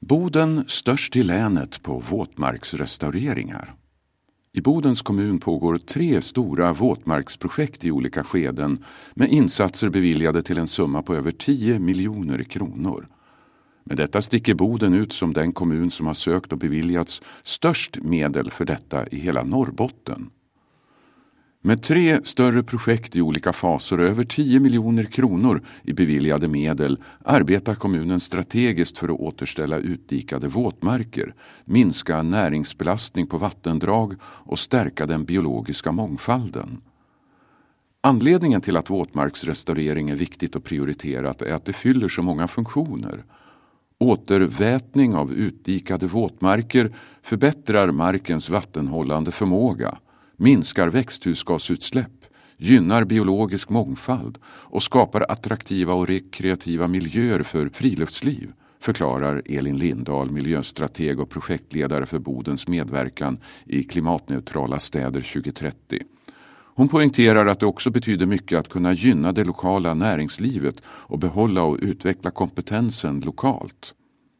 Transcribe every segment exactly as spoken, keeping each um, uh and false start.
Boden störst i länet på våtmarksrestaureringar. I Bodens kommun pågår tre stora våtmarksprojekt i olika skeden med insatser beviljade till en summa på över tio miljoner kronor. Med detta sticker Boden ut som den kommun som har sökt och beviljats störst medel för detta i hela Norrbotten. Med tre större projekt i olika faser och över tio miljoner kronor i beviljade medel arbetar kommunen strategiskt för att återställa utdikade våtmarker, minska näringsbelastning på vattendrag och stärka den biologiska mångfalden. Anledningen till att våtmarksrestaurering är viktigt och prioriterat är att det fyller så många funktioner. Återvätning av utdikade våtmarker förbättrar markens vattenhållande förmåga, minskar växthusgasutsläpp, gynnar biologisk mångfald och skapar attraktiva och rekreativa miljöer för friluftsliv, förklarar Elin Lindahl, miljöstrateg och projektledare för Bodens medverkan i klimatneutrala städer tjugohundratrettio. Hon poängterar att det också betyder mycket att kunna gynna det lokala näringslivet och behålla och utveckla kompetensen lokalt.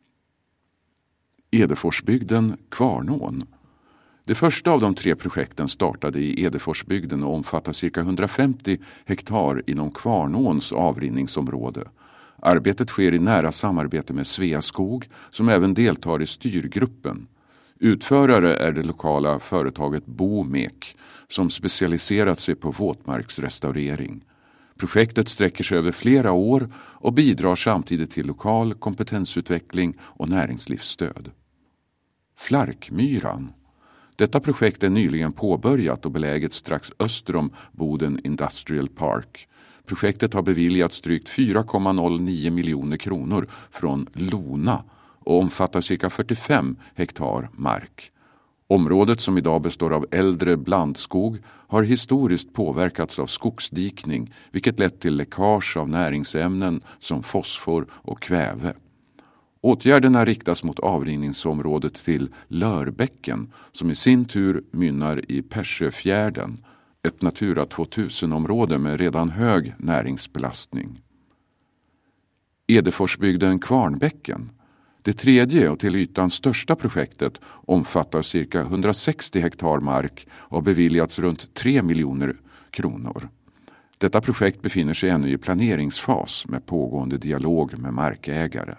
Edeforsbygden Kvarnån. Det första av de tre projekten startade i Edeforsbygden och omfattar cirka hundrafemtio hektar inom Kvarnåns avrinningsområde. Arbetet sker i nära samarbete med Sveaskog som även deltar i styrgruppen. Utförare är det lokala företaget Bomek som specialiserat sig på våtmarksrestaurering. Projektet sträcker sig över flera år och bidrar samtidigt till lokal kompetensutveckling och näringslivsstöd. Flarkmyran. Detta projekt är nyligen påbörjat och beläget strax öster om Boden Industrial Park. Projektet har beviljats drygt fyra komma noll nio miljoner kronor från Lona och omfattar cirka fyrtiofem hektar mark. Området som idag består av äldre blandskog har historiskt påverkats av skogsdikning, vilket lett till läckage av näringsämnen som fosfor och kväve. Åtgärderna riktas mot avrinningsområdet till Lörbäcken som i sin tur mynnar i Persöfjärden, ett Natura tvåtusen-område med redan hög näringsbelastning. Edeforsbygden Kvarnbäcken. Det tredje och till ytan största projektet omfattar cirka hundrasextio hektar mark och har beviljats runt tre miljoner kronor. Detta projekt befinner sig ännu i planeringsfas med pågående dialog med markägare.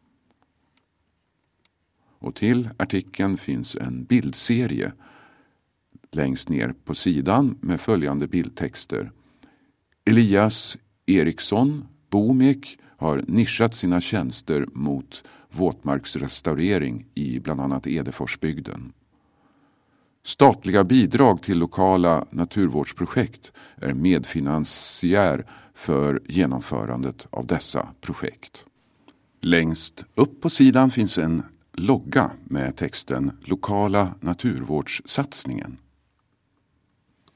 Och till artikeln finns en bildserie längst ner på sidan med följande bildtexter. Elias Eriksson, Bomek, har nischat sina tjänster mot våtmarksrestaurering i bland annat Edeforsbygden. Statliga bidrag till lokala naturvårdsprojekt är medfinansiär för genomförandet av dessa projekt. Längst upp på sidan finns en logga med texten Lokala naturvårdssatsningen.